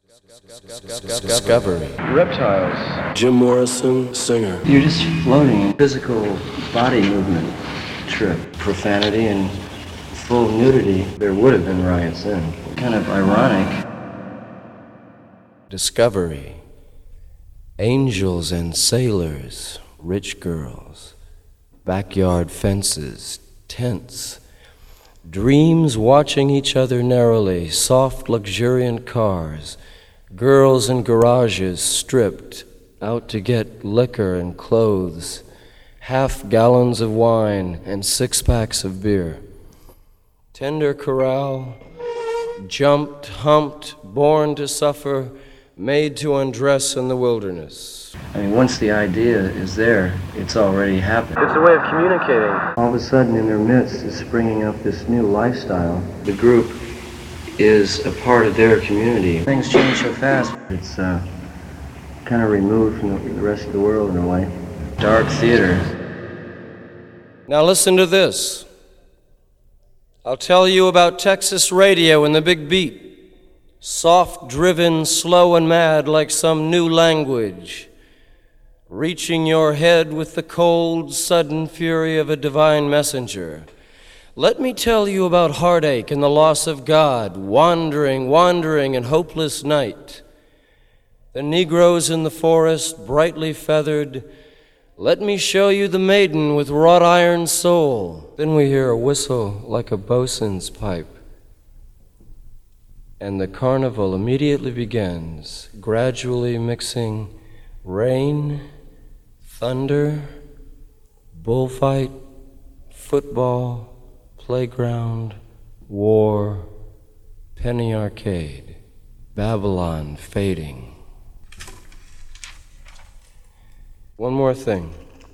Discovery. Reptiles. Jim Morrison, singer. You're just floating. Physical body movement trip. Profanity and full nudity. There would have been riots then. Kind of ironic. Discovery. Angels and sailors, rich girls, backyard fences, tents, dreams watching each other narrowly, soft luxuriant cars, girls in garages stripped out to get liquor and clothes, half gallons of wine and 6-packs of beer. Tender corral, jumped, humped, born to suffer, made to undress in the wilderness. I mean, once the idea is there, it's already happened. It's a way of communicating. All of a sudden, in their midst is springing up this new lifestyle. The group is a part of their community. Things change so fast. It's kind of removed from the rest of the world in a way. Dark theater. Now listen to this. I'll tell you about Texas radio and the big beat. Soft-driven, slow and mad like some new language, reaching your head with the cold, sudden fury of a divine messenger. Let me tell you about heartache and the loss of God, wandering in hopeless night. The Negroes in the forest, brightly feathered. Let me show you the maiden with wrought iron soul. Then we hear a whistle like a bosun's pipe. And the carnival immediately begins, gradually mixing rain, thunder, bullfight, football, playground, war, penny arcade, Babylon fading. One more thing.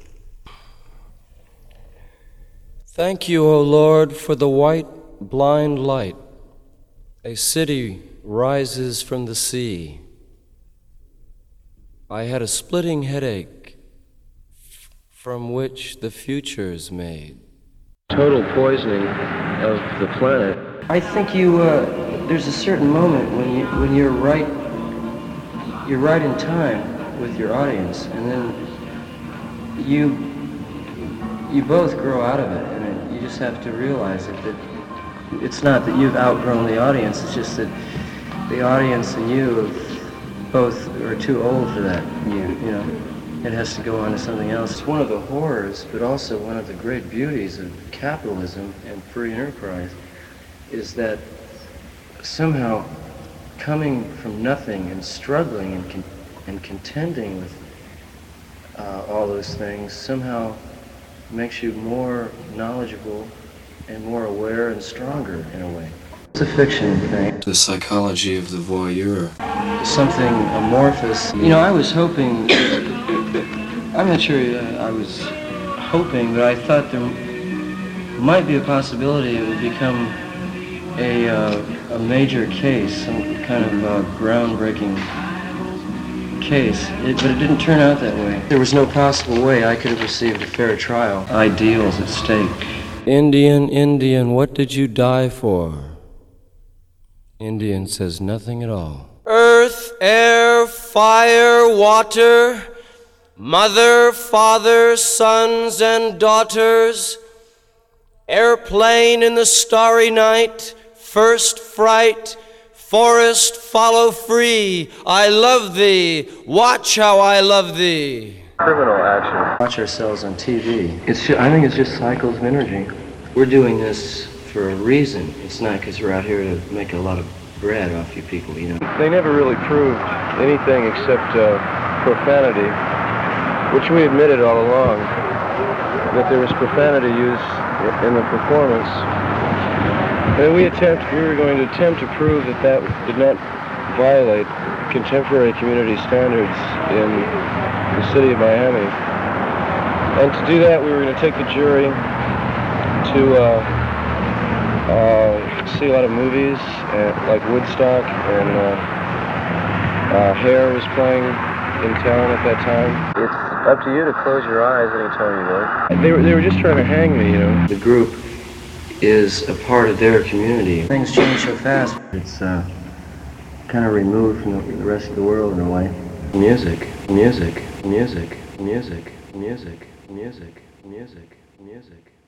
Thank you, O Lord, for the white, blind light. A city rises from the sea. I had a splitting headache from which the future's made. Total poisoning of the planet. I think there's a certain moment when you're right in time with your audience, and then you both grow out of it, and you just have to realize that it's not that you've outgrown the audience, it's just that the audience and you both are too old for that. You know, it has to go on to something else. It's one of the horrors, but also one of the great beauties of capitalism and free enterprise, is that somehow coming from nothing and struggling and contending with all those things somehow makes you more knowledgeable and more aware and stronger in a way. It's a fiction thing. The psychology of the voyeur. Something amorphous. You know, I was hoping, I'm not sure I was hoping, but I thought there might be a possibility it would become a major case, some kind of groundbreaking case, but it didn't turn out that way. There was no possible way I could have received a fair trial. Ideals at stake. Indian, what did you die for? Indian says nothing at all. Earth, air, fire, water, mother, father, sons and daughters, airplane in the starry night, first fright, forest follow free, I love thee, watch how I love thee. Criminal action. Watch ourselves on TV. I think it's just cycles of energy. We're doing this for a reason. It's not because we're out here to make a lot of bread off you people, you know. They never really proved anything except profanity, which we admitted all along, that there was profanity used in the performance. And we were going to attempt to prove that did not violate contemporary community standards in the city of Miami. And to do that, we were going to take the jury to see a lot of movies, like Woodstock, and Hair was playing in town at that time. It's up to you to close your eyes anytime you want. They were just trying to hang me, you know. The group is a part of their community. Things change so fast. It's kind of removed from the rest of the world in a way. Music, music, music, music, music, music, music, music.